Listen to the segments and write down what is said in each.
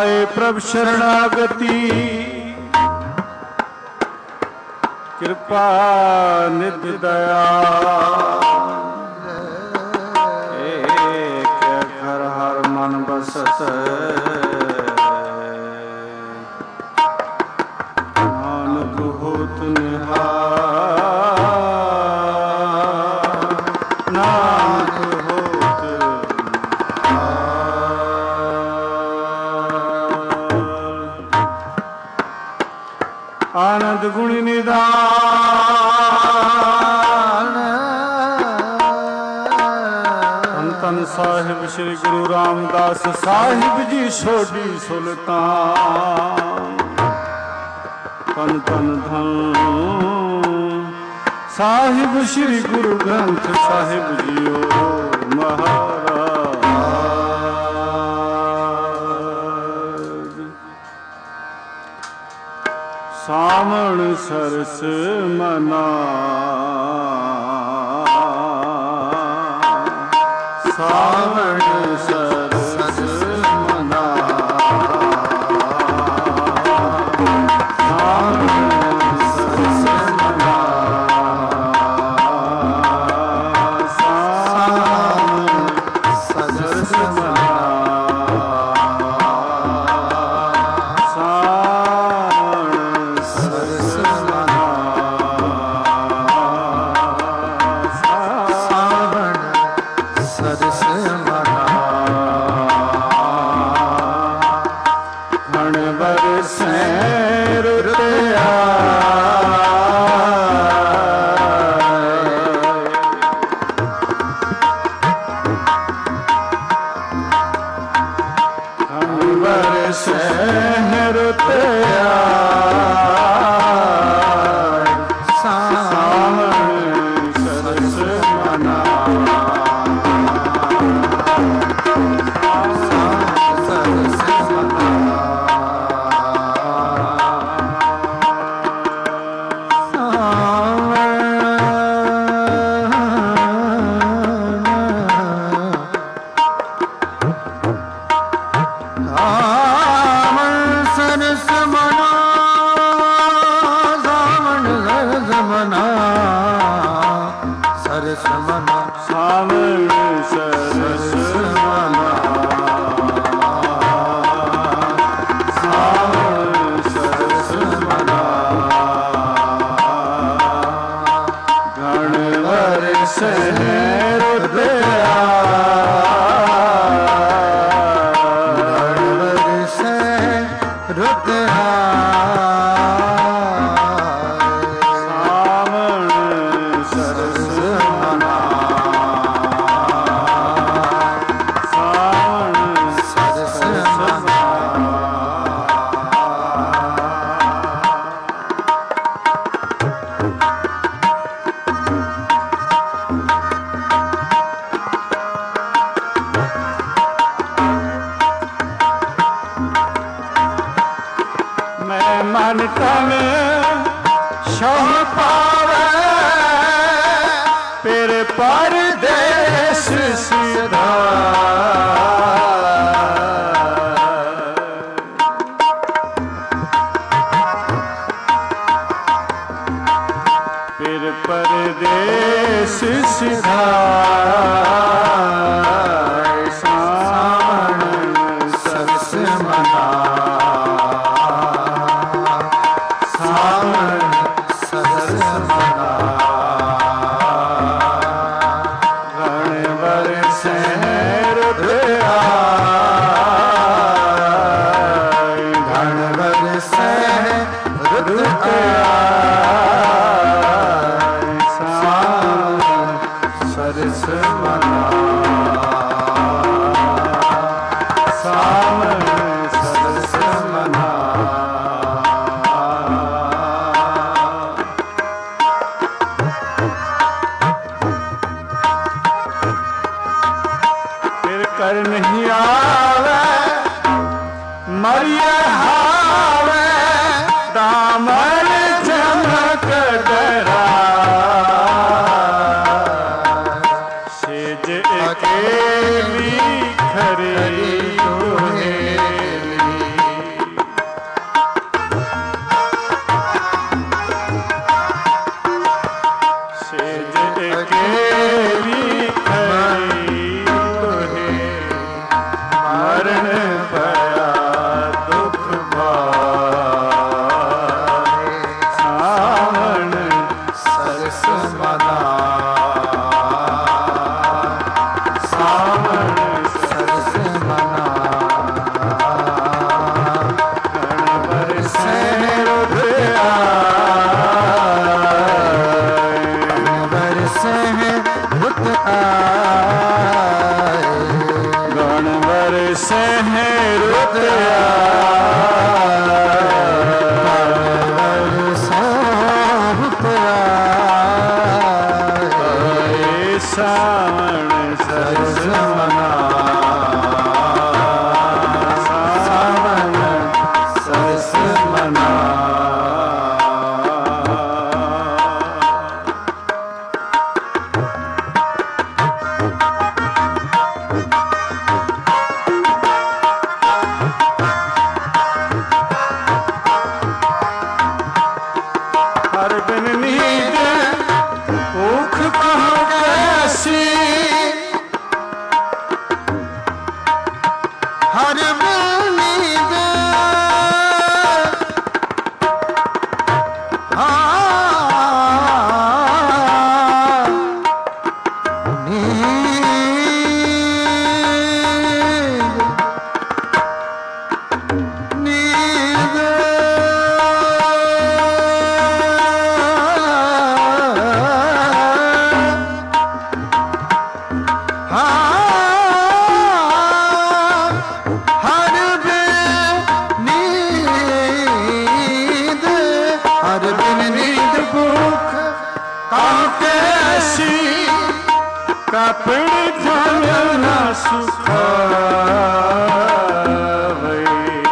पाए प्रभ शरणागति कृपा निध दया एक घर हर मन बसत नानक होत निहार नानक होत आनंद गुण निदान धन साहिब श्री गुरु रामदास साहिब जी सोढ़ी सुल्तान तन तन धन साहिब श्री गुरु ग्रंथ साहिब जीओ महाराज सामण सरस मना सावण सरस मना सावण सरस मना सावण सरस मना सावण सरस मना सावण सरस मना घण बरसै रुतया घण बरसै रुतया सावण सरस मना मन तन शह पावे फिर परदेस सीधा फिर परदेस सीधा सावण सरस मना कर नहीं आवे मरिया हावे दामन चमक डरा सेज अकेली खरी तुहे ਰੁਤਿਆ ਸਾਵਣ ਸਰਸ ਮਨਾ ਸਾਵਣ ਸਰਸ ਮਨਾ ਹਰ ਬਿਨ ਨੀਂਦ ਭੁੱਖ ਕਹਾਂ ਕੈਸੀ ਹਰ ਬਿਨ ਨੀਂਦ ਕਾਪੜ ਜਾਵੇ ਨਾ ਸੁਖਾਵੇ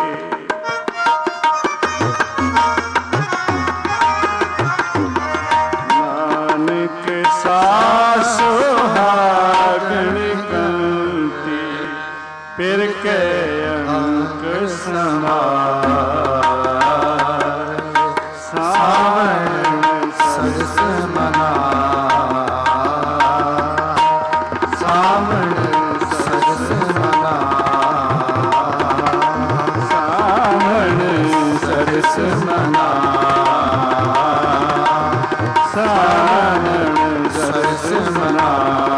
ਨਾਨਕ ਸਾਸ ਸੁਹਾਗਣ ਕੰਤੀ ਫਿਰ ਕੇ ਅੰਕ ਸਮਾਰ ਸਾਵਣ ਸਰਸ ਮਨਾ ਸਾਵਣ ਸਰਸ ਮਨਾ ਸਾਵਣ ਸਰਸ ਮਨਾ ਸਾਵਣ ਸਰਸ ਮਨਾ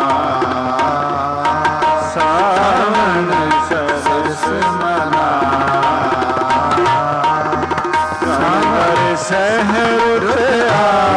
ਸਾਵਣ ਸਰਸ ਮਨਾ ਕਾਂਗਰ ਸਹਿਰ ਰੁਤਿਆ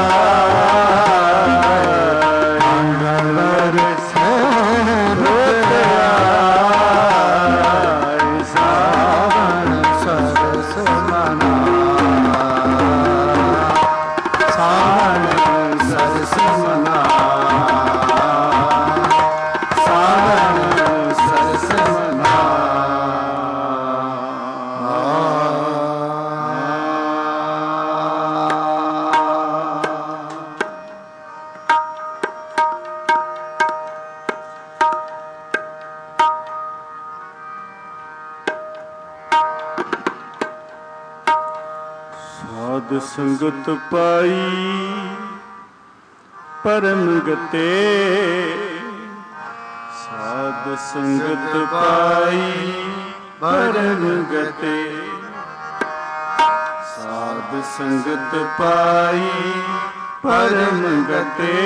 ਸਾਧ ਸੰਗਤ ਪਾਈ ਪਰਮ ਗਤੇ ਸਾਧ ਸੰਗਤ ਪਾਈ ਪਰਮ ਗਤੇ ਸਾਧ ਸੰਗਤ ਪਾਈ ਪਰਮ ਗਤੇ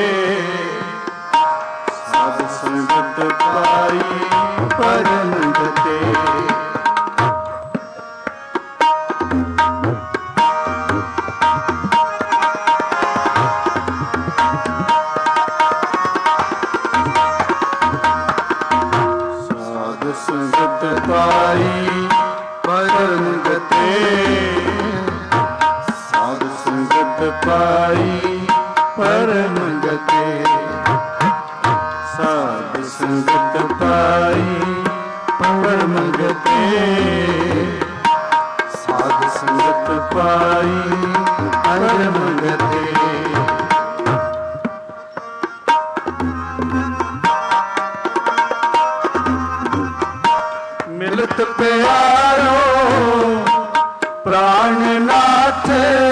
ਸਾਧ ਸੰਗਤ ਪਾਈ ਪਰਮ ਗਤੇ ਸੰਗਤ ਪਾਈ ਪਰਮ ਗਤੇ ਸਾਧ ਸੰਗਤ ਪਾਈ ਪਰਮ ਗਤੇ ਸਾਧ ਸੰਗਤ ਪਾਈ ਪਰਮ ਗਤੇ ਸਾਧ ਸੰਗਤ ਪਾਈ ਪਰਮ ਗਤੇ ਮਿਲਤ ਪਿਆਰੋ ਪ੍ਰਾਣ ਨਾਥ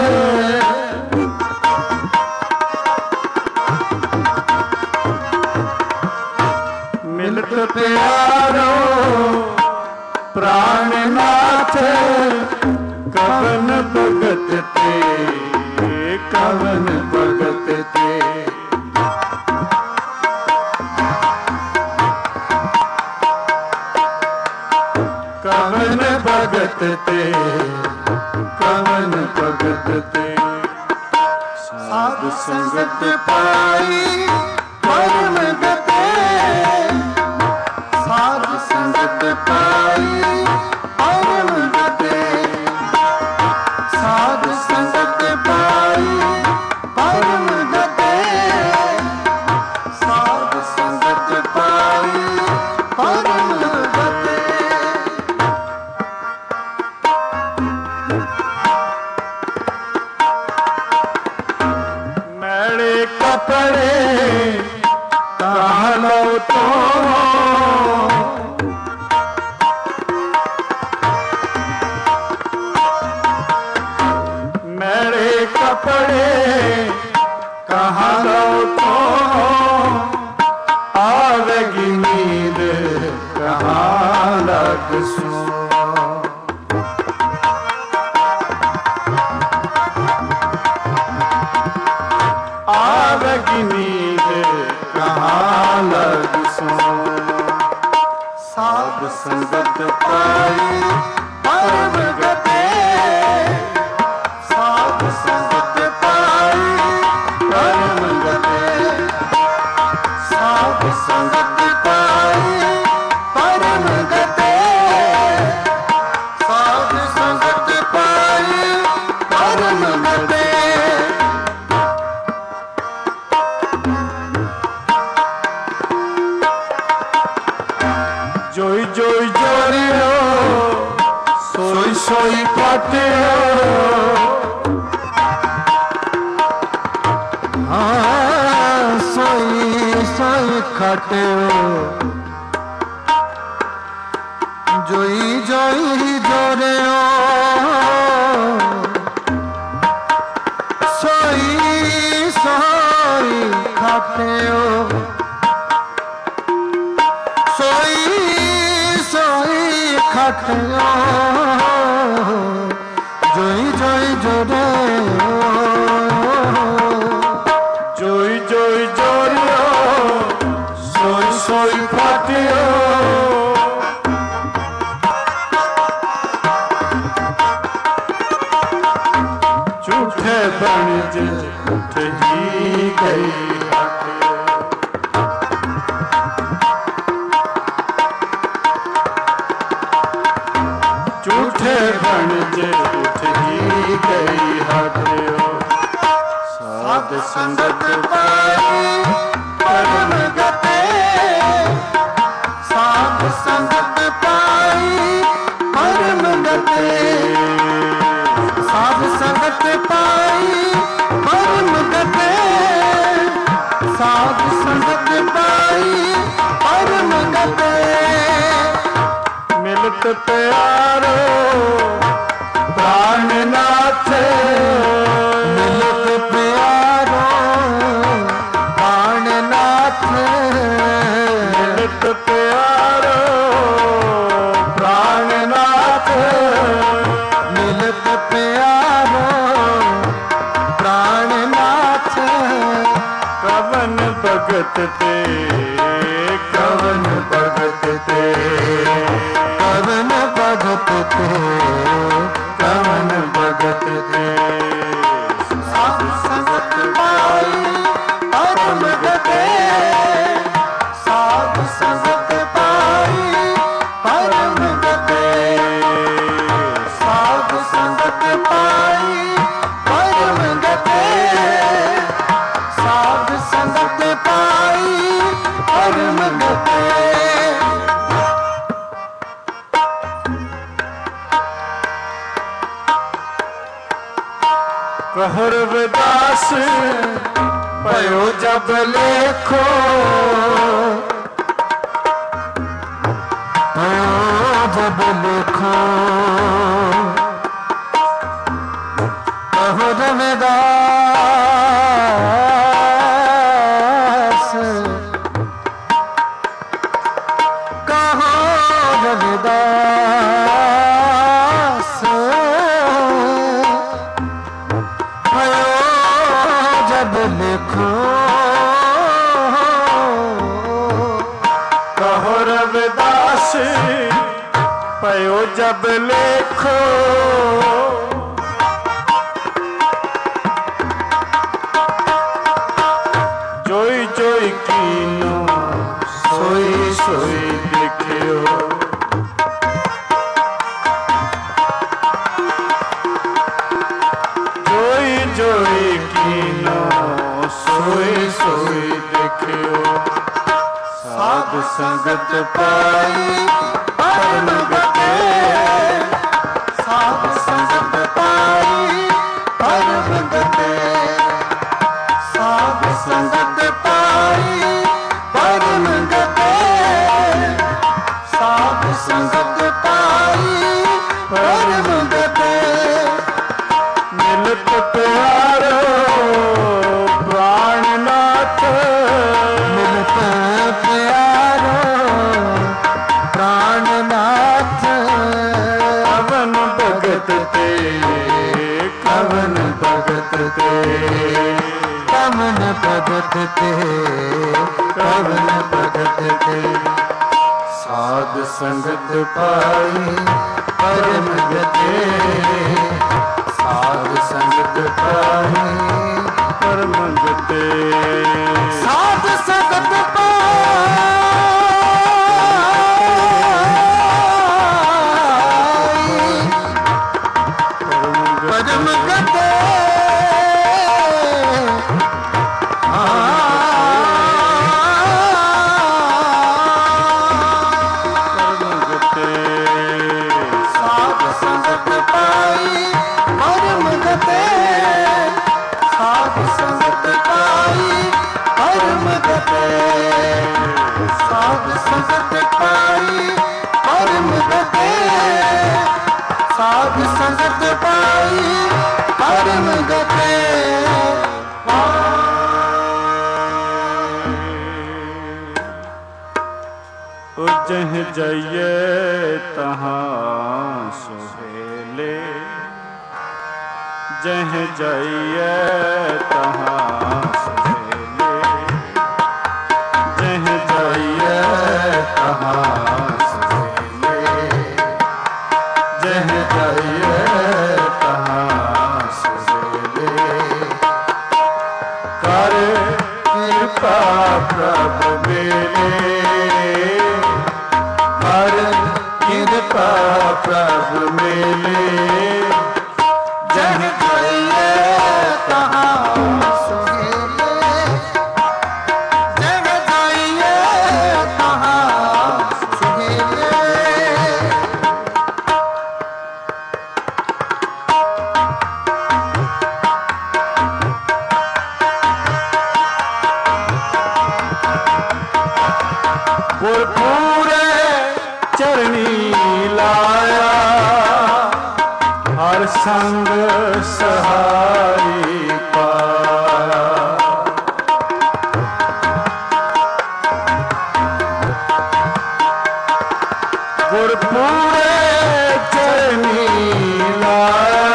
ਮਿਲਤ ਪਿਆਰੋ ਪ੍ਰਾਣ ਨਾਥ ਕਵਨ ਭਗਤ ਤੇ ਕਵਨ ਭਗਤ ਤੇ ਕਵਨ ਭਗਤ ਤੇ ਕਵਨ ਭਗਤ ਤੇ ਸਾਧ ਸੰਗਤ ਪਾਈ ਪਰਮ ਗਤੇ ਸਾਧ ਸੰਗਤ ਪਾਈ सो आवेगी नींद कहाँ लग सो साध संगत पाई परम गते साध संगत पाई परम गते साध संगत पाई परम गते साध संगत पाई परम गते जोई जोई जोरियो सोई सोई पाटियो हाँ सोई सोई खाटियो जोई जोई जोरियो सोई सोई खाटियो सोई सोई खाटियो जोई जोई जोरे जोई जोई जोरियो सोई सोई पाटियो झूठे बणज ठही गई झूठे बणज ठही गई हटियो साध संगत पाई परम गते साध संगत पाई परम गते साध संगत पाई परम गते साध संगत पाई परम गते मिलत प्यारो प्राणनाथ मिलत प्यारो प्राणनाथ मिलत प्यारो प्राणनाथ मिलत प्यारो प्राणनाथ कवन भगत ते कवन भगत ते कवन भगत ते कवन भगत ते साध संगत पाई परम गते साध संगत पाई परम गते साध संगत पाई परम गते साध संगत पाई परम गते कहर विदास पयो जब लेखो जब लिखो कहो रविदास कहो रविदास भयो जब लिखो कहो रविदास पयो जब लेखो जोई जोई कीनो सोई सोई देखियो जोई जोई कीनो सोई सोई देखियो साध संगत पाई परम गते साध संगत पाई परम गते साध संगत पाई परम गते साध संगत पाई परम गते मिलत प्यारो प्राणनाथ मिलत प्यारो प्राणनाथ भगत ते कवन भगत ते कवन भगत ते कवन भगत ते साध संगत पाई परम गते साध संगत पाई परम गते साध संगत पाई परम गते साध संगत पाई परम गते साध संगत पाई परम गते साध संगत पाई परम गते साध संगत पाई परम गते जह जाइए तहाँ सुहेले जह जाइए तहाँ सुहेले जह जाइए तहाँ सुहेले जह जाइए तहाँ सुहेले कर कृपा प्रभु मेरे कृपा प्रभु मिले जह जाइए तहाँ सुहेले जह जाइए तहाँ सुहेले पूरे चरणी लाया हर संग सहारी पाया गुरपुरे चरणी लाया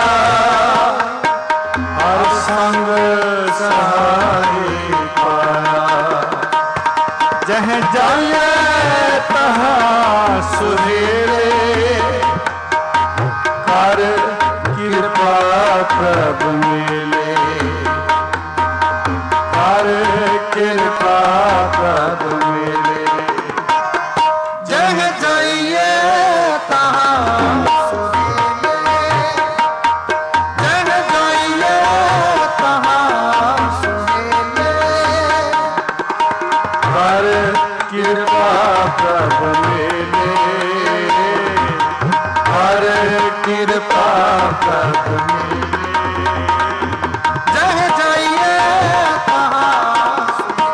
हर संग सहारी पाया जह जाइए तहाँ सुहेले कर कृपा प्रभु मिले कर कृपा प्रभु मिले जह जाइए तहाँ सुहेले जह जाइए तहाँ सुहेले कर कृपा प्रभु मिले कर कृपा प्रभु मिले जह जाइए तहाँ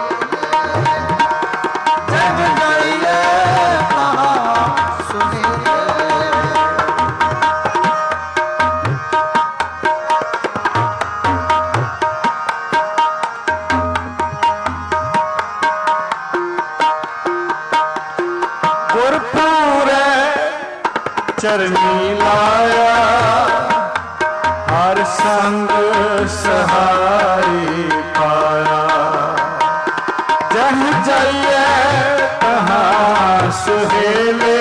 जह जाइए तहाँ सुहेले गुरपुरे चरणी लाया हर संग सहारी पाया जह जाइए तहाँ सुहेले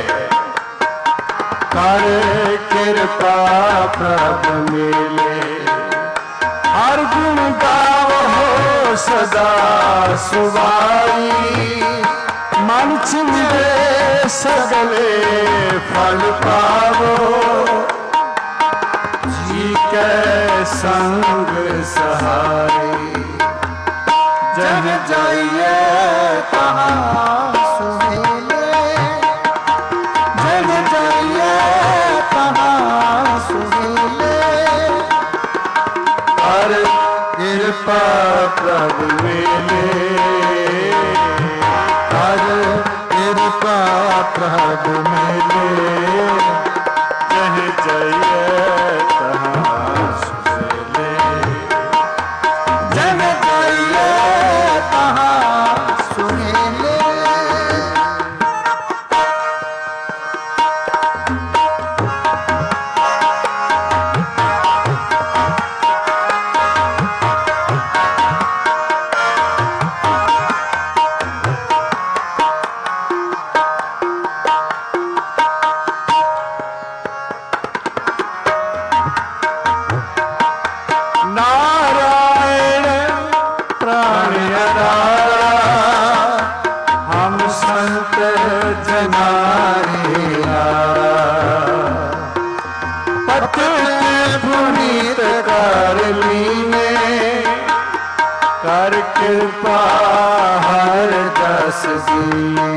कर कृपा प्रभु मिले हर गुण गावो सदा सुवाई मन चिंदे सगले फल पावो जी के संग सहारे जह जाइए तहाँ सुहेले जह जाइए तहाँ सुहेले हर कृपा प्रभु मिले हर कृपा प्रभु मिले जह जाइए तहाँ सुहेले जह जाइए तहाँ सुहेले पतित पुनीत कर लीने, कर कृपा हर दस दिए।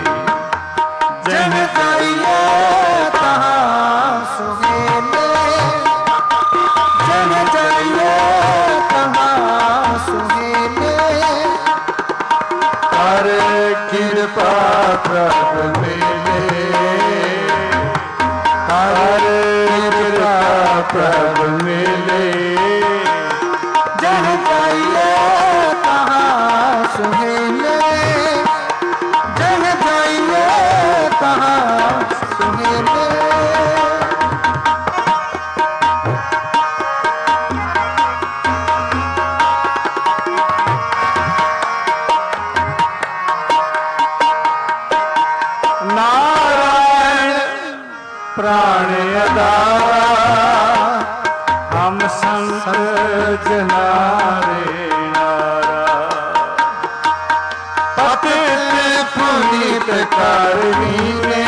जह जाइए तहाँ सुहेले, जह जाइए तहाँ सुहेले। कर कृपा प्रभु मिले, कर कृपा प्रभु मिले। जह जाइए तहाँ सुहेले, जह जाइए तहाँ सुहेले। प्राण अदारा हम संत जनारे नारा। पतित पुनीत कर लीने,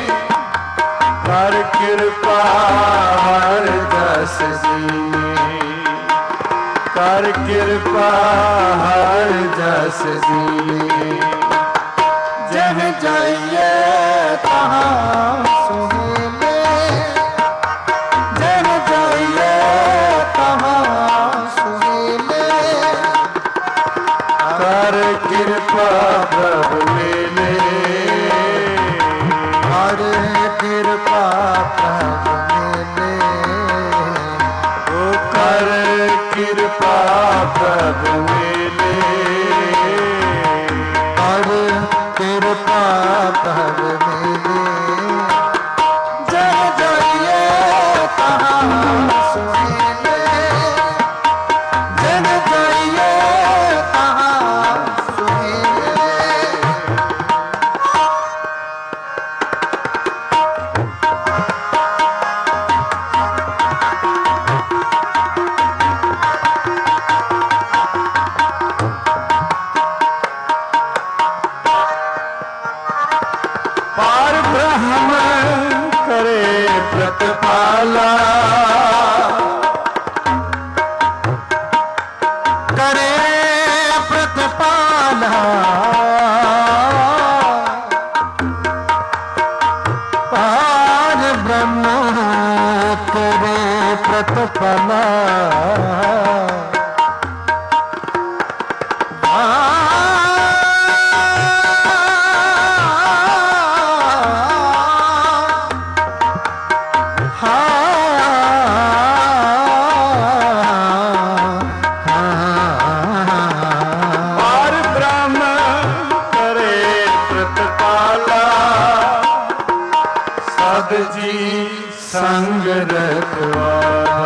कर कृपा हर दस दिए। कर कृपा हर दस दिए। जह जाइए तहाँ सुहेले, जह जाइए तहाँ सुहेले। कर कृपा प्रभु मिले, कर कृपा प्रभु मिले। ओ कर कृपा प्रभु मिले। कर कृपा प्रभु मिले। जह जाइए तहाँ सुहेले, जह जाइए तहाँ सुहेले। पार ब्रह्म करे प्रतिपाला, करे प्रतिपाला। पार ब्रह्म करे प्रतिपाला। पार ब्रह्म करे प्रतिपाला। सद जी संग रखवाला।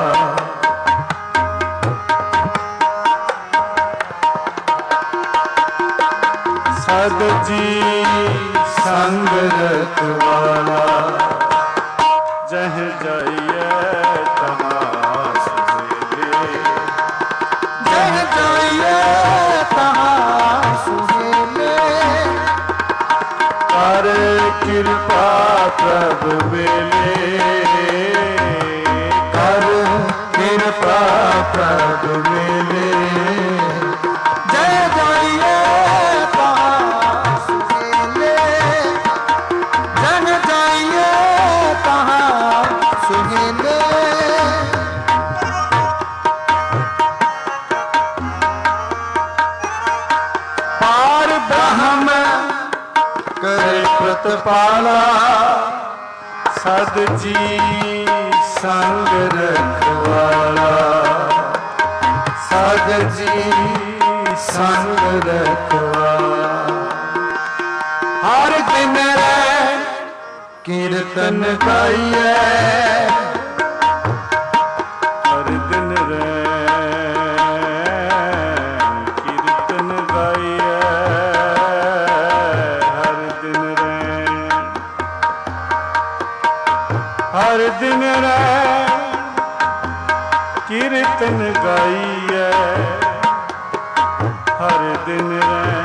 सद जी संग रखवाला। जह जाइए तहाँ सुहेले, जह जाइए तहाँ सुहेले। कर कृपा प्रभु मिले, कर कृपा प्रभु मिले। जह जाइए तहाँ सुहेले, जह जाइए तहाँ सुहेले। पार ब्रह्म करे प्रतिपाला। सद जी संग रखवाला। सद जी संग रखवाला। हर दिन रे कीर्तन गाइए, हर दिन रे कीर्तन गाइए। हर दिन रे, हर दिन रे कीर्तन गाइए। हर दिन रे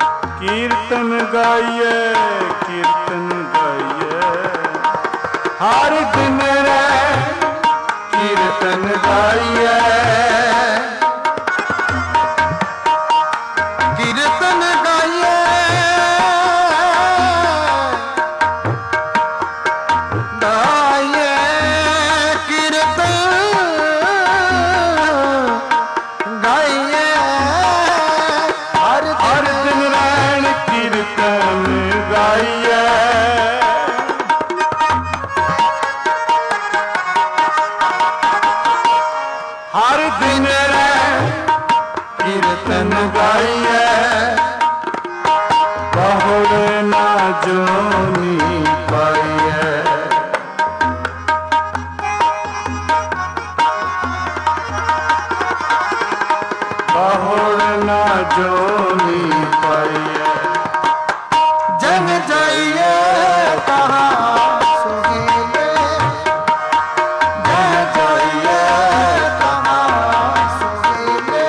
कीर्तन गाइए, कीर्तन गाइए। हर दिन रे कीर्तन गाइए, कीर्तन गाइए, गाइए कीर्तन गाइए, हर दिन रैन कीर्तन गाइए। हर दिन रैन कीर्तन गाइए, बहुड़ ना जोनी पाइए। बहुड़ ना जोनी पाइए। जग जाइए कहाँ सुहेले, जग जाइए कहाँ सुहेले,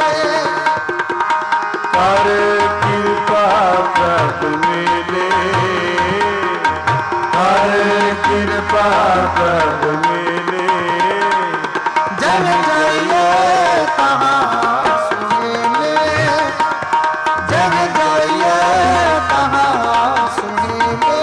कर कृपा प्रभ मिले, कर कृपा प्रभ मिले। जग जाइए कहाँ सुहेले, जग जाइए कहाँ सुहेले।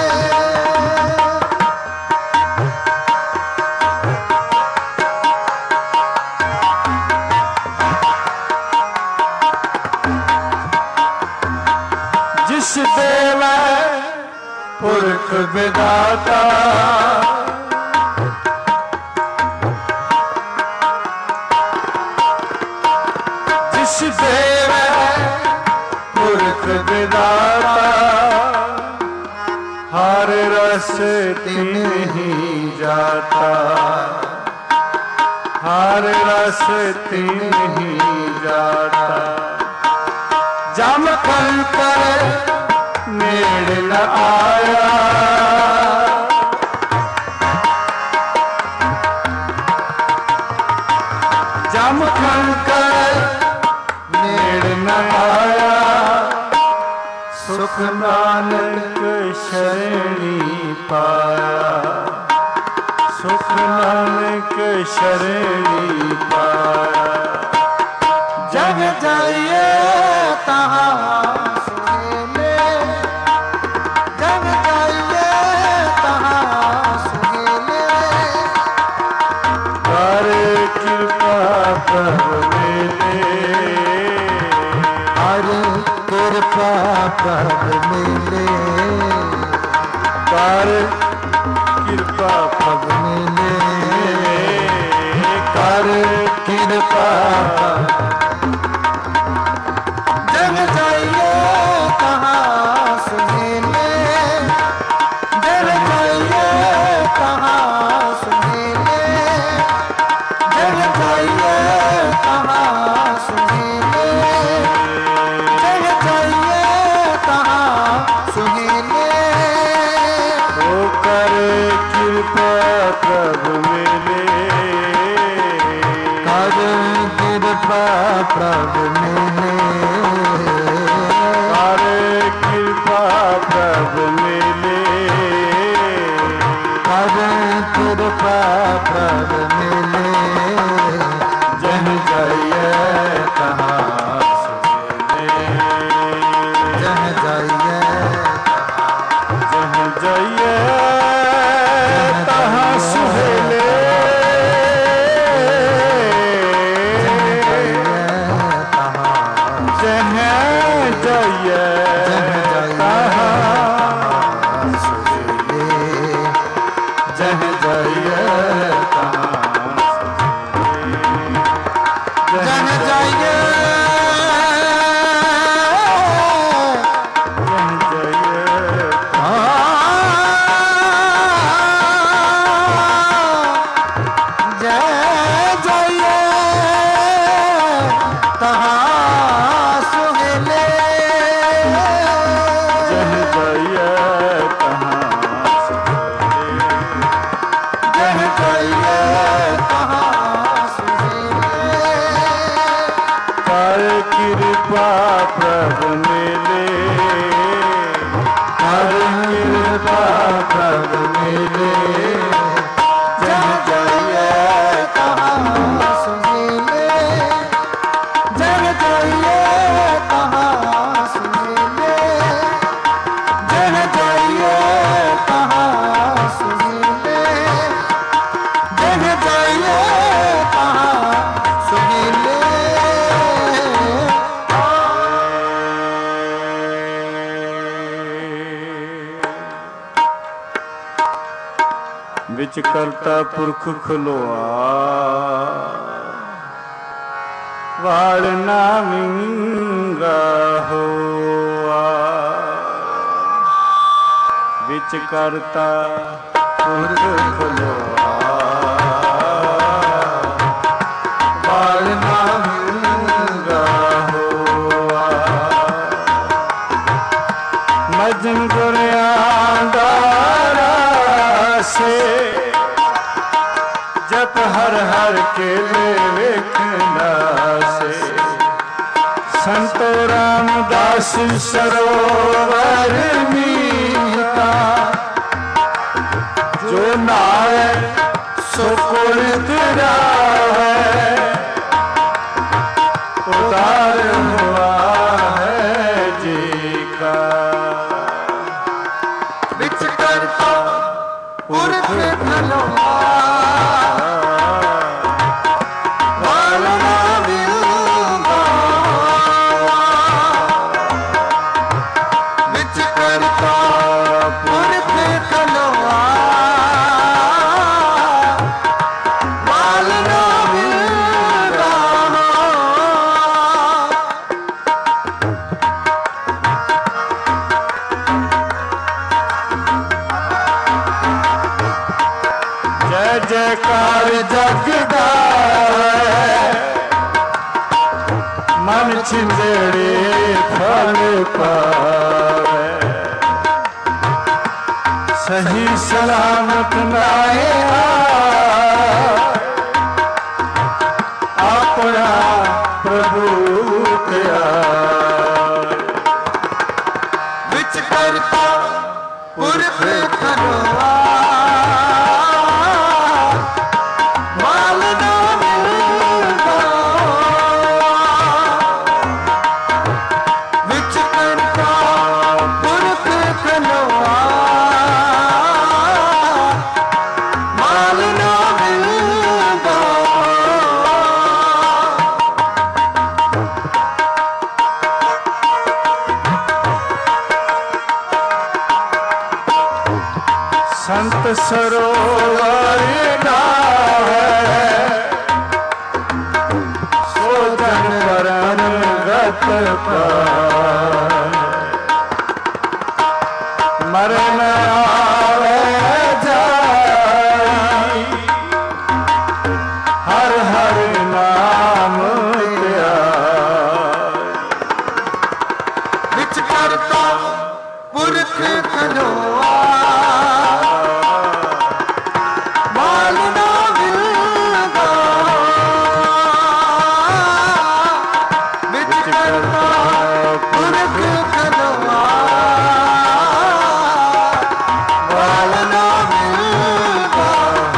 जिस देव पुरख विदाता, जिस देव पुरख विदाता, हर रस तिन ही जाता, हर रस तिन ही जाता। जम कंकर नेड़ न आया, जम कंकर नेड़ न आया। सुख नानक शरणी पाया, सुख नानक शरणी पाया। जग जाइए कहाँ सुहेले, जग जाइए कहाँ सुहेले। कर कृपा प्रभ मिले, हर कृपा प्रभ मिले, कर कृपा प्रभ मिले, कर कृपा। जग जाइए कहाँ सुहेले, जग जाइए कहाँ सुहेले, जग जाइए कहाँ सुहेले, जग जाइए कहाँ सुहेले। ओ कर कृपा प्रभ मिले, कर कृपा प्रभ मिले, कर कृपा प्रभ मिले। कर कृपा प्रभ मिले। जन जाइए कहाँ सुहेले, जह जाइए जहाँ जाइए तहाँ सुहेले, जहाँ जाइए तहाँ सुहेले, जहाँ जाइए तहाँ सुहेले। जह जाइए जय जाइए तहाँ सुहेले, जहाँ जाइए तहाँ सुहेले, जह ਵਿੱਚ ਕਰਤਾ ਪੁਰਖ ਖਲੋਆ ਵਾਲ ਨਾ ਵਿੰਗਾ ਹੋਆ ਵਿੱਚ ਕਰਤਾ ਪੁਰਖ ਖਲੋਆ ਵਾਲ ਨਾ ਵਿੰਗਾ ਹੋਆ ਮਜਨ ਗੁਰਿਆਂ ਦਾ ਸੇ ਜਪ ਹਰ ਹਰ ਕੇ ਵੇਖਣਾ ਸੇ ਸੰਤੋ ਰਾਮਦਾਸ ਸਰੋਵਰ ਮੀਤਾ ਜੋ ਨਾਏ ਸੋ ਪੁਰਖ ਰਾਵੈ ਉਦਾਰ ਹੁਆ ਹੈ ਜੀ ਕਾ ਵਿੱਚ ਕਰਤਾ ਪੁਰਖ ਖਲੋਆ ਵਾਲ ਨਾ ਵਿੰਗਾ ਵਿੱਚ ਕਰਤਾ ਪੁਰਖ ਖਲੋਆ ਵਾਲ ਨਾ ਵਿੰਗਾ ਜੈ ਜੈਕਾਰ ਜਗਦਾ ਮਨ ਛਿੰਦੜੇ ਫਲ ਪਾਵੇ ਸਹੀ ਸਲਾਮਤ ਨਾਇਆ ਆਪਣਾ ਪ੍ਰਭੂ ਪਿਆਰੇ ਵਿੱਚ ਕਰਤਾ ਪੁਰਖ ਖਲੋਆ ਵਾਲ ਨਾ ਵਿੰਗਾ ਵਿੱਚ ਕਰਤਾ ਪੁਰਖ ਖਲੋਆ ਵਾਲ ਨਾ ਵਿੰਗਾ ਸੰਤ ਸਰੋਵਰ ਨਾਵੇ ਸੋ ਜਨ ਵਰਨ ਗਤ ਪਾਏ ਮਰਨ ਆਵੇ ਜਾਈ ਹਰ ਹਰ ਨਾਮ ਧਿਆਈ ਵਿੱਚ ਕਰਤਾ ਪੁਰਖ ਖਲੋਆ ਵਾਲ ਨਾ ਵਿੰਗਾ ਵਿੱਚ ਕਰਤਾ ਪੁਰਖ ਖਲੋਆ ਵਾਲ ਨਾ ਵਿੰਗਾ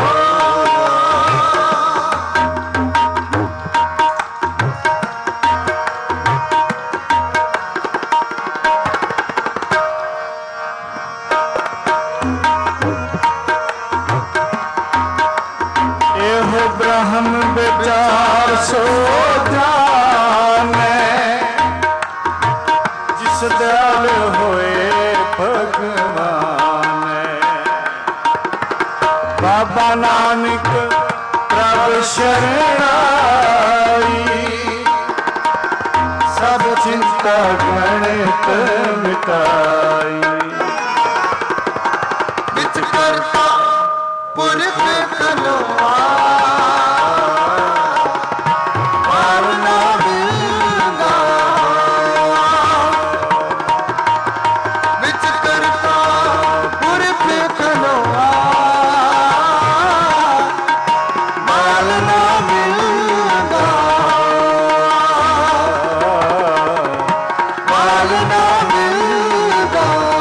ਇਹੋ ਬ੍ਰਹਮ ਵਿਚਾਰ ਸੋ ਜਾਣੈ ਜਿਸ ਦਿਆਲ ਹੋਏ ਭਗਵਾਨ ਬਾਬਾ ਨਾਨਕ ਪ੍ਰਭ ਸ਼ਰਣਾਈ ਸਭ ਚਿੰਤਾ ਗਣਿਤ ਮਿਟਾਈ ਵਿੱਚ ਕਰਤਾ ਪੁਰਖ ਖਲੋਆ ਵਾਲ ਨਾ ਵਿੰਗਾ ਵਿੱਚ ਕਰਤਾ ਪੁਰਖ ਖਲੋਆ ਵਾਲ ਨਾ ਵਿੰਗਾ ਵਾਲ ਨਾ ਵਿੰਗਾ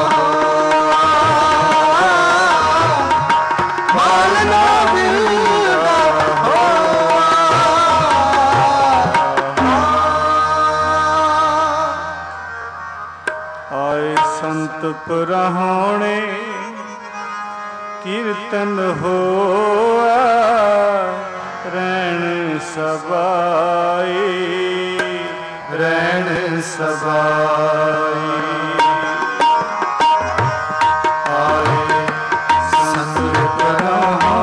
ਵਾਲ ਨਾ ਵਿੰਗਾ ਆਏ ਸੰਤ ਪਰਾਹੁਣੇ ਕੀਰਤਨ ਹੋਆ ਰਹਿਣ ਸਬਾਈ ਰਹਿਣ ਸਬਾਈ ਆਏ ਸੰਤ ਪਰਾਹੁਣੇ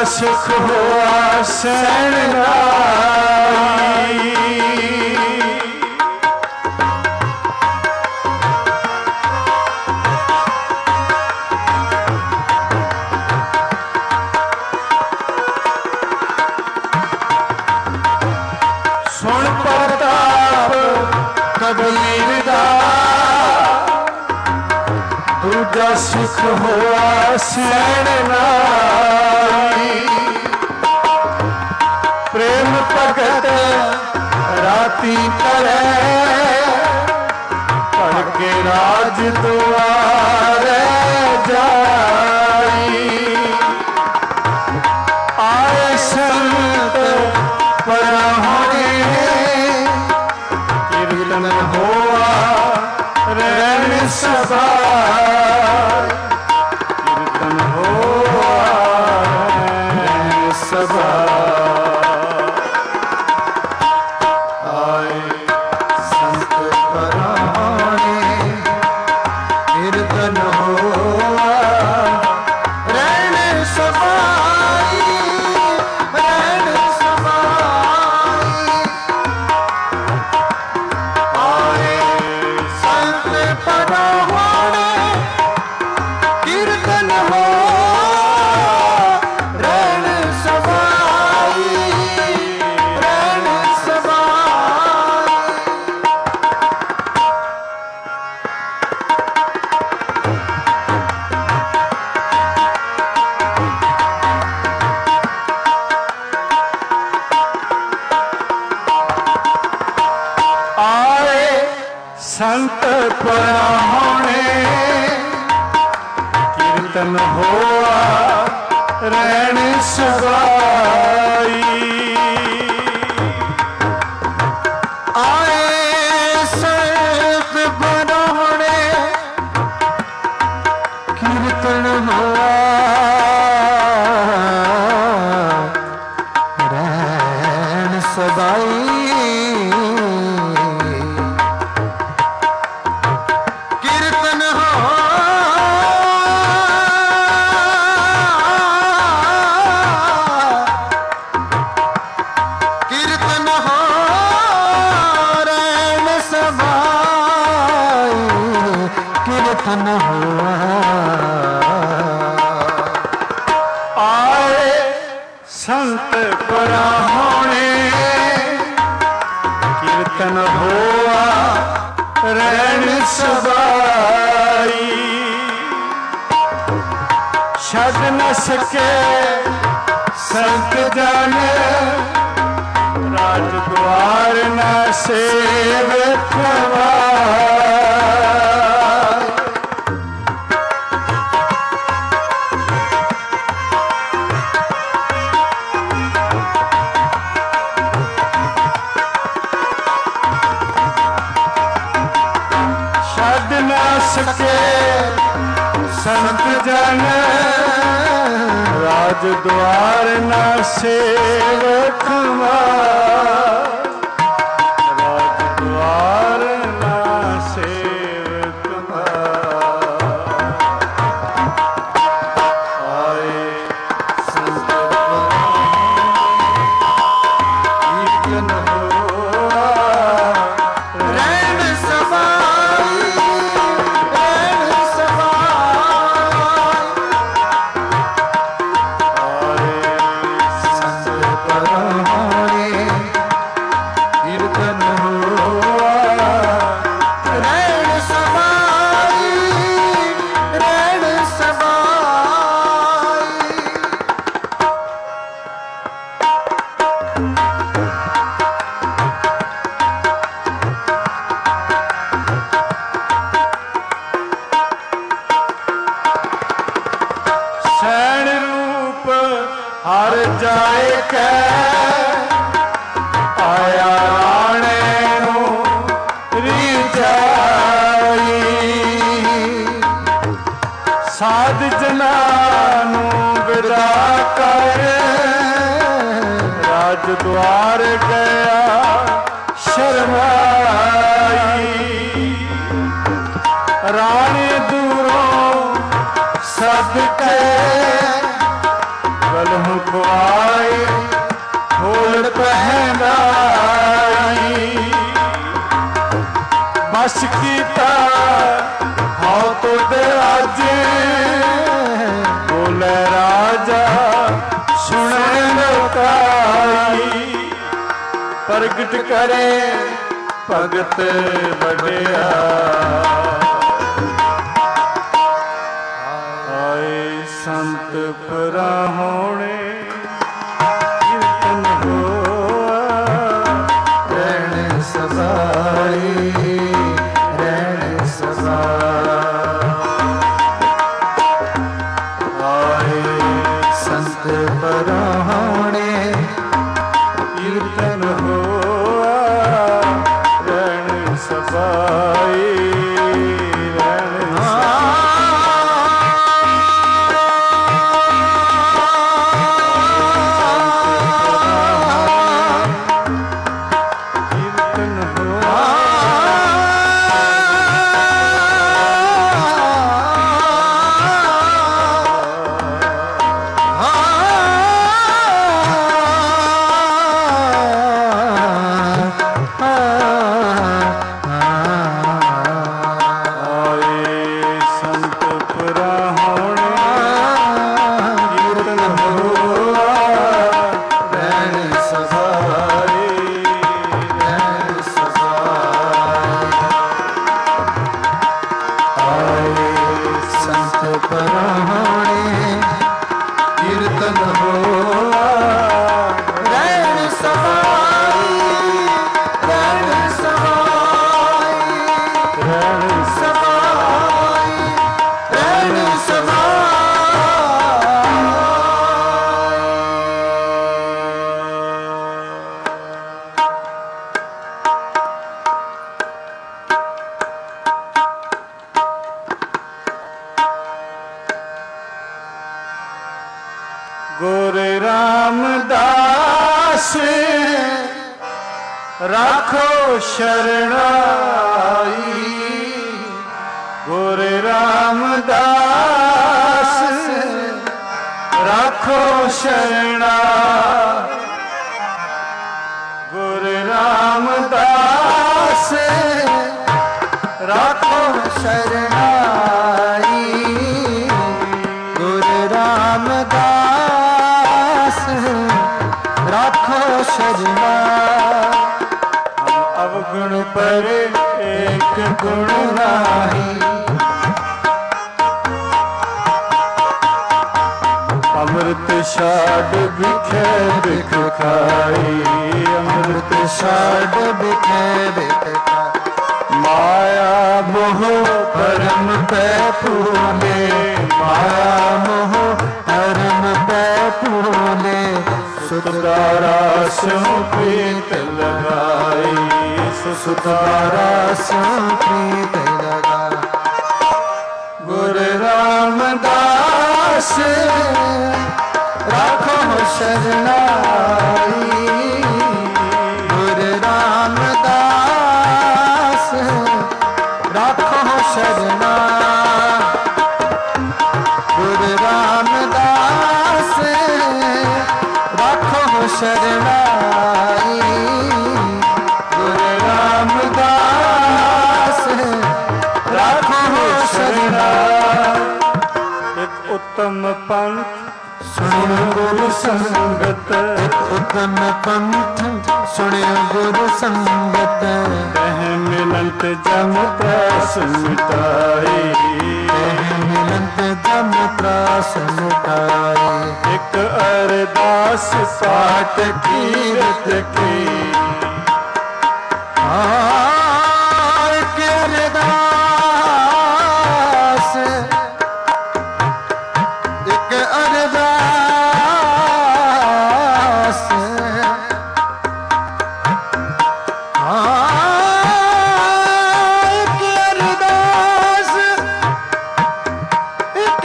ਸੁਖ ਹੋਆ ਸੈਣ ਨਾਈ। ਸੁਣ ਪ੍ਰਤਾਪ ਕਬੀਰ ਦਾ ਦੂਜਾ ਸੁਖ ਹੋਆ ਸੈਣ ਨਾਈ। ਪ੍ਰੇਮ ਭਗਤ ਰਾਤੀ ਕਰੈ ਭੜ ਕੇ ਰਾਜ ਦੁਆਰੇ ਜਾਈ। ਆਏ ਸੰਤ ਪਰਾਹੁਣੇ ਕੀਰਤਨ ਹੋਆ ਰਹਿਣ ਸਭਾਈ। ਕੀਰਤਨ ਹੋਆ ਰਹਿਣ ਸਭਾਈ। ਆਏ ਸੰਤ ਪਰਾਹੁਣੇ ਕੀਰਤਨ ਹੋਆ ਰਹਿਣ ਸਭਾਈ। ਰਹਿਣ ਸਭਾਈ। ਆਏ ਸੰਤ ਪਰਾਹੁਣੇ ਕੀਰਤਨ ਹੋਆ ਰਹਿਣ ਸਭਾਈ। ਰਹਿਣ ਸਭਾਈ। ਆਏ ਸੰਤ ਪਰਾਹੁਣੇ ਕੀਰਤਨ ਹੋਆ ਰਹਿਣ ਸਭਾਈ। ਆਏ ਸੰਤ ਪਰਾਹੁਣੇ ਕੀਰਤਨ ਹੋਆ ਰਹਿਣ ਸਭਾਈ। ਕੀਰਤਨ ਕੀਰਤਨ ਹੋ ਰਹਿਣ ਸਭਾਈ। ਕੀਰਤਨ ਹੋਆ ਆਏ ਸੰਤ ਪਰਾਹੁਣੇ ਕੀਰਤਨ ਹੋਆ ਰਹਿਣ ਸਭਾਈ। ਛੱਡ ਨ ਸਕੇ ਸੰਤ ਜਨ ਰਾਜ ਦੁਆਰ ਨ ਸੇਵਕ ਛੱਡ ਨ ਸਕੇ ਸੰਤ ਜਨ ਰਾਜ ਦੁਆਰ ਨ ਸੇਵਕ ਰਾਜ ਦੁਆਰ ਨ ਸੇਵਕ ਆਏ ਸੰਤ ਕੀਰਤਨ ਹੋਆ ਰਹਿਣ ਸਭਾਈ। ਰਹਿਣ ਸਭਾਈ। ਆਏ ਸੰਤ ਪਰਾਹੁਣੇ ਕੀਰਤਨ ਹੋਆ ਰਹਿਣ ਸਭਾਈ। ਰਹਿਣ ਸਭਾਈ। ਸੈਣ ਰੂਪ ਹਰ ਜਾਏ ਕੈ ਆਇਆ ਰਾਣੇ ਨੂੰ ਰਿਜਾਈ। ਸਾਧ ਜਨਾਂ ਨੂੰ ਵਿਦਾ ਕਰ ਰਾਜ ਦੁਆਰ ਗਿਆ ਸ਼ਰਮਾਈ। ਰਾਣੇ ਦੂਰੋਂ ਸਦ ਕੇ ਗਲਮ ਕੋ ਪਹਿਨਾਈ ਬਸ ਕੀਤਾ ਹਉ ਤੁਧ ਅੱਜ ਬੋਲੇ ਰਾਜਾ ਸੁਣੇ ਲੋਕਾਈ ਪ੍ਰਗਟ ਕਰੇ ਭਗਤ ਵਡਿਆ ਆਏ ਸੰਤ ਪਰਾਹੁਣੇ ਕੀਰਤਨ ਹੋਆ ਰਹਿਣ ਸਬਾਈ ਰਹਿਣ ਸਬਾਈ ਸੰਤ ਪਰਾਹੁਣੇ ਕੀਰਤਨ ਹੋਆ ਰਹਿਣ ਸਬਾਈ ਰਹਿਣ ਕੀਰਤਨ ਹੋਆ ਆਏ ਸੰਤ ਪਰਾਹੁਣੇ ਕੀਰਤਨ ਹੋਆ ਰਹਿਣ ਸਬਾਈ ਰਹਿਣ ਸਬਾਈ ਆਏ ਸੰਤ ਪਰਾਹੁਣੇ ਕੀਰਤਨ ਹੋਆ ਰਹਿਣ ਸਬਾਈ ਰਹਿਣ ਸਬਾਈ ਰਹਿਣ ਸਬਾਈ ਰਹਿਣ ਸਬਾਈ ਗੁਰ ਰਾਮਦਾਸ ਰਾਖੋ ਸ਼ਰਣਾਈ ਗੁਰ ਰਾਮਦਾਸ ਰਾਖੋ ਸ਼ਰਣਾ ਗੁਰ ਰਾਮਦਾਸ ਰਾਖੋ ਸ਼ਰਣਾਈ ਗੁਰ ਰਾਮਦਾਸ ਰਾਖੋ ਸ਼ਰਣਾ ਅਵਗੁਣ ਪਰ ਏਕ ਗੁਣ ਨਾਹੀ ਅੰਮ੍ਰਿਤ ਛਾੜ ਵਿਖੇ ਬਿਖ ਖਾਈ ਅੰਮ੍ਰਿਤ ਛਾੜ ਬਿਖੇ ਬਿਖ ਮਾਇਆ ਮੋਹ ਪਰਮ ਪੈ ਭੂਲੇ ਮਾਇਆ ਮੋਹ ਧਰਮ ਪੈ ਭੂਲੇ ਸੁਤਾਰਾ ਸਿਉ ਪ੍ਰੀਤ ਲਗਾਈ ਸੁਤਾਰਾ ਸਿਉ ਪ੍ਰੀਤ ਲਗਾ ਗੁਰ ਰਾਮਦਾਸ ਰਾਖੋ ਸ਼ਰਣਾਈ ਗੁਰ ਰਾਮਦਾਸ ਰਾਖੋ ਸ਼ਰਣਾ ਗੁਰ ਰਾਮਦਾਸ ਰਾਖੋ ਸ਼ਰਣਾਈ ਗੁਰ ਰਾਮਦਾਸ ਰਾਖੋ ਸ਼ਰਣਾ ਇੱਕ ਉੱਤਮ ਪੰਥ ਸੁਣਿਓ ਗੁਰ ਸੰਗਤ ਉਤਮ ਪੰਥ ਸੁਣਿਓ ਗੁਰ ਸੰਗਤ ਕਹਿ ਮਿਲੰਤ ਜਮ ਤ੍ਰਾਸ ਮਿਟਾਈ ਮਿਲੰਤ ਦਮ ਤਰਾਸ ਮਿਟਾਈ ਇੱਕ ਅਰਦਾਸ ਪਾਠ ਕੀਰਤ ਕੀ ਕਿ ਅਰਦਾਸ ਇੱਕ ਅਰਦਾਸ ਇੱਕ ਅਰਦਾਸ ਇੱਕ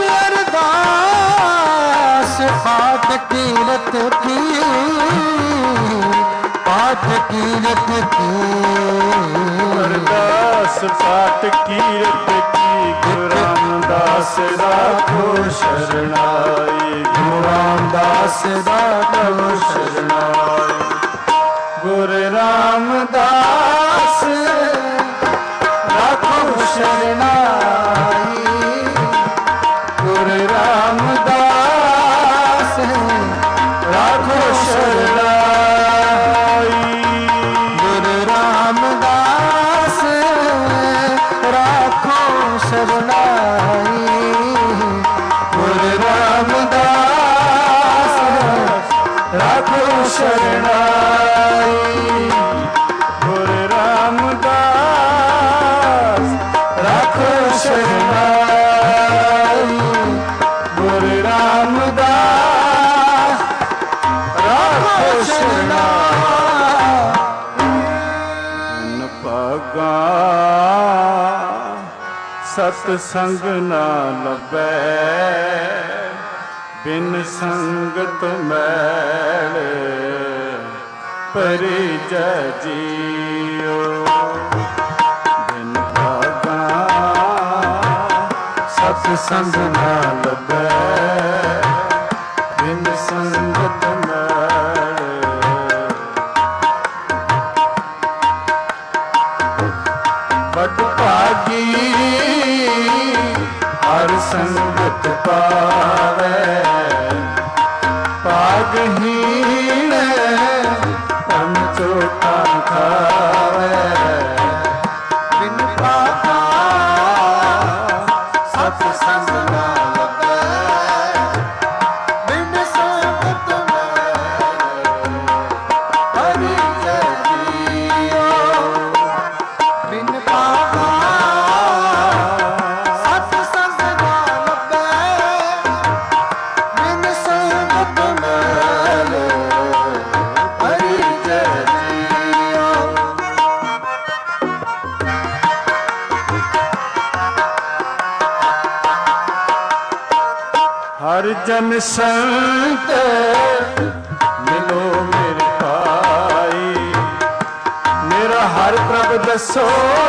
ਅਰਦਾਸ ਪਾਠ ਕੀਰਤ ਕੀ ਪਾਠ ਕੀਰਤ ਕੀ ਅਰਦਾਸ ਪਾਠ ਕੀਰਤ ਕੀ ਗੁਰੂ ਰਾਮਦਾਸ ਰਾਖੋ ਸ਼ਰਣਾਈ ਗੁਰੂ ਰਾਮਦਾਸ ਰਾਖੋ ਸ਼ਰਣਾਈ ਗੁਰ ਰਾਮਦਾਸ ਰਾਖੋ ਸ਼ਰਨਾਈ। ਗੁਰ ਰਾਮਦਾਸ ਰਾਖੋ ਸ਼ਰਨਾਈ। ਗੁਰ ਰਾਮਦਾਸ ਰਾਖੋ ਸ਼ਰਨਾਈ। ਗੁਰ ਰਾਮਦਾਸ ਰਾਖੋ ਸ਼ਰਨਾਈ। ਗੁਰ ਰਾਮਦਾਸ ਰਾਖੋ ਸ਼ਰਨਾਈ। ਗੁਰ ਰਾਮਦਾਸ ਰਾਖੋ ਸ਼ਰਨਾਈ। ਭਾਗਾ ਸਤ ਸੰਗ ਨਾ ਲੱਭੈ ਬਿਨ ਸੰਗਤ ਮੈਲ ਪਰਿਜੈ ਜੀਓ। ਬਿਨ ਭਾਗਾ ਸਤ ਸੰਗ ਨਾ ਲੱਭੈ ਬਿਨ ਸੰਗਤ ਮੈਲ। ਬਟ ਭਾਗੀ ਹਰ ਸੰਗਤ ਪਾਵੈ। ਭਾਗਹੀਣ ਤਨ ਚੋਟਾ ਖਾਵੈ। ਬਿਨ ਭਾਗਾ ਸਤ ਸੰਗ ਨਾ ਲੱਭੈ ਬਿਨ ਸੰਗਤ ਮੈਲ ਪਰਿਜੈ ਜੀਓ। ਬਿਨ ਭਾਗਾ ਸਤ ਸੰਗ ਨਾ ਲੱਭੈ ਬਿਨ ਸੰਗਤ ਮੈਲ ਪਰਿਜੈ ਜੀਓ। ਹਰ ਜਨ ਸੰਤ ਮਿਲੋ ਮੇਰੇ ਭਾਈ। ਮੇਰਾ ਹਰ ਪ੍ਰਭ ਦੱਸੋ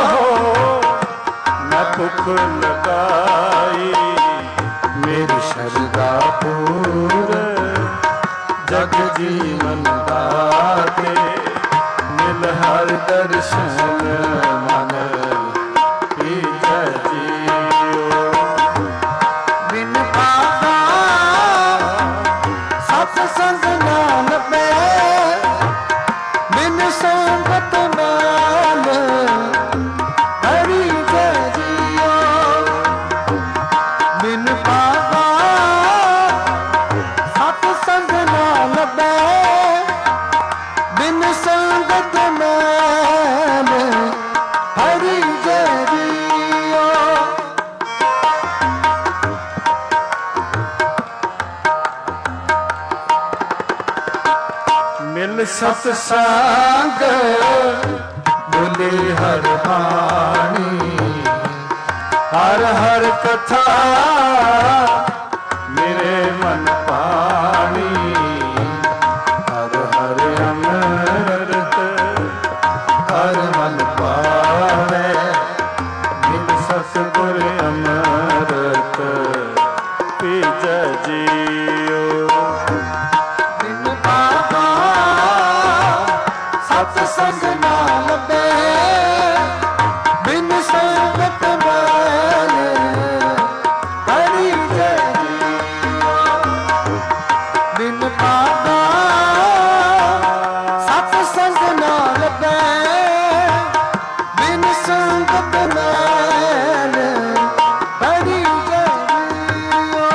ਮੈਂ ਭੁੱਖ ਲਗਾਈ। ਮੇਰੀ ਸ਼ਰਧਾ ਪੂਰ ਜਗ ਜੀਵਨ ਦਾਤੇ। ਮਿਲ ਹਰ ਦਰਸ਼ਨ ਮਨ ਪੀਜੈ ਜੀਓ। ਬਿਨ ਭਾਗਾ ਸਤ ਸੰਗ ਨਾ ਲੱਭੈ ਬਿਨ ਸੰਗਤ ਮੈਲ ਪਰਿਜੈ ਜੀਓ। ਬਿਨ ਭਾਗਾ ਸਤ ਸੰਗ ਨਾ ਲੱਭੈ ਬਿਨ ਸੰਗਤ ਮੈਲ ਪਰਿਜੈ ਜੀਓ। ਮਿਲ ਸਤ ਸੰਗ ਬੋਲੇ ਹਰ ਬਾਣੀ। ਹਰ ਹਰ ਕਥਾ ਮੇਰੇ ਮਨ ਪਾਣੀ। ਹਰ ਹਰ ਅੰਮ੍ਰਿਤ ਹਰ ਮਨ ਪਾਵੈ। ਮਿਲ ਸਤ ਗੁਰ ਅੰਮ੍ਰਿਤ ਪੀਜੈ ਜੀਓ। ਬਿਨ ਭਾਗਾ ਸਤ ਸੰਗ ਨਾ ਲੱਭੈ ਬਿਨ ਸੰਗਤ ਮੈਲ ਪਰਿਜੈ ਜੀਓ। ਬਿਨ ਭਾਗਾ ਸਤ ਸੰਗ ਨਾ ਲੱਭੈ ਬਿਨ ਸੰਗਤ ਮੈਲ ਪਰਿਜੈ ਜੀਓ।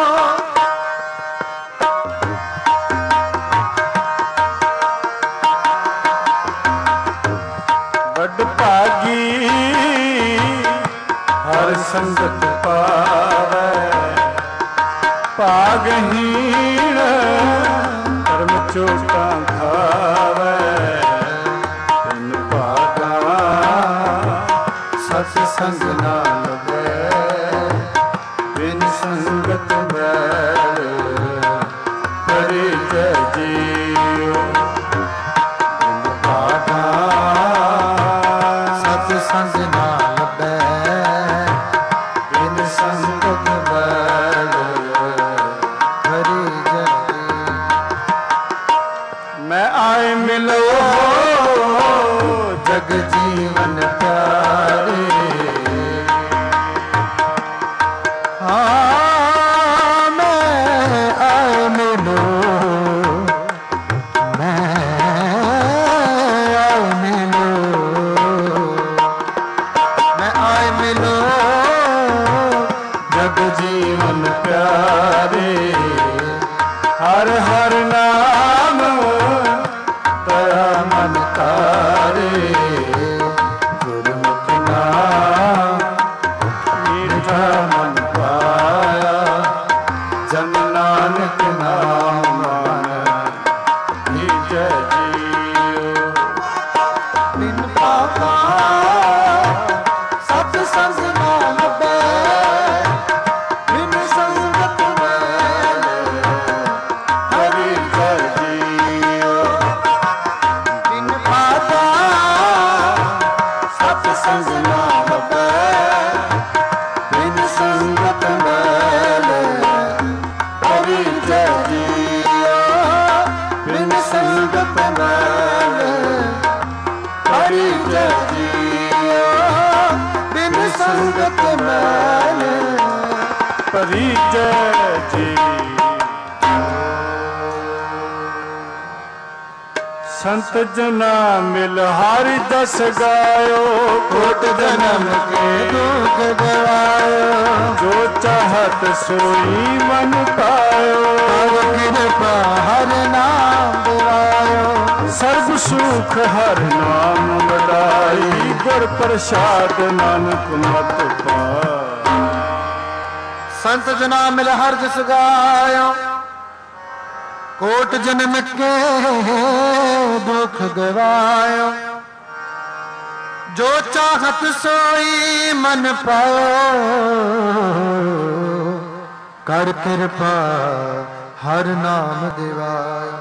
ਵੱਡ ਭਾਗੀ ਹਰ ਸੰਗਤ ਪਾਵੈ। ਭਾਗਹੀਣ ਧਰਮ ਚੋਟਾ ਖਾਵੈ। ਤਿਨ ਭਾਗਾ ਸਤ ਸੰਗ ਨਾ ਲੱਭੈ ਬਿਨ ਸੰਗਤ ਮੈਲ ਪਰਿਜੈ ਜੀਓ। ਬਿਨ ਭਾਗਾ ਸਤ ਸੰਗ ਨਾ ਲੱਭੈ ਬਿਨ ਸੰਗਤ ਮੈਲ ਪਰਿਜੈ। ਮੈਂ ਆਏ ਮਿਲੋ हाँ मैं आए मिलो, मैं आए मिलो, मैं आए मिलो, जग जीवन प्यारे हर हर नाम तया मन तारे गुरमुख नाम मीठा मन पाया जन नानक नाम मन जय जियो बिन पापा सत संग ना लभै, बिन संगत मैल हरि जय जियो बिन पापा सत संग ना लभै, बिन संगत मैल हरि जय जियो, बिन संगत मैल हरि जय जियो, बिन संगत मैल हरि जय जियो संत जना मिल हरि दस गायो कोट जन्म के दुख गवायो, जो चाहत सोई मन पायो तब कृपा हर नाम दिवायो, सर्व सुख हर नाम वडाई गुर प्रसाद नानक मत पाई संत जना मिल हर जस गायो, कोट जन्म के दुख गवायो, जो चाहत सोई मन पायो, कर कृपा हर नाम दिवायो,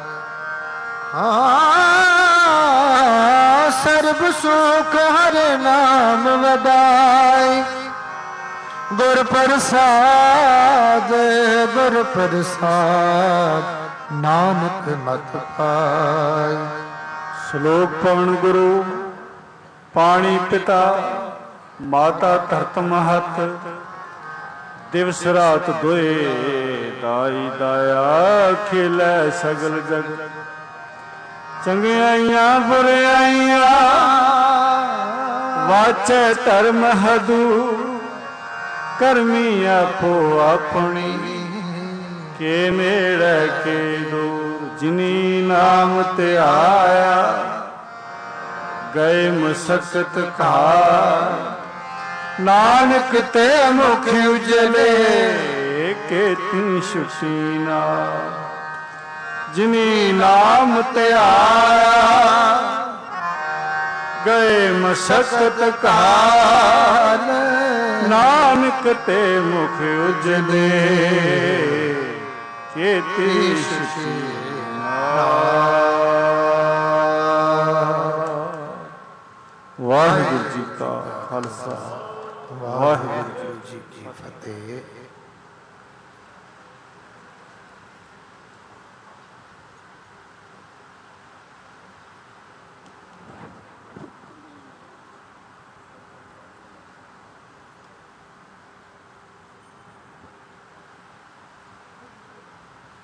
हाँ सर्व सुख हर नाम वडाई, गुर प्रसाद गुर प्रसाद नानक मत पाई। श्लोक पवन गुरु पाणी पिता माता धरत महत दिवस रात दोए दाई दाया खिलै सगल जग चंगियाइयां बुराइयां वाचे धर्म हदू करमी आपो अपनी के नेड़े के दूर जिनी नाम ते आया गए मसकत का नानक ते मुख उजले के ती सुशीना जिनी नाम ते आया गए मसकत का नानक ते मुख उजले केती सुशीना। वाहिगुरु जी का खालसा वाहिगुरु जी की फतेह।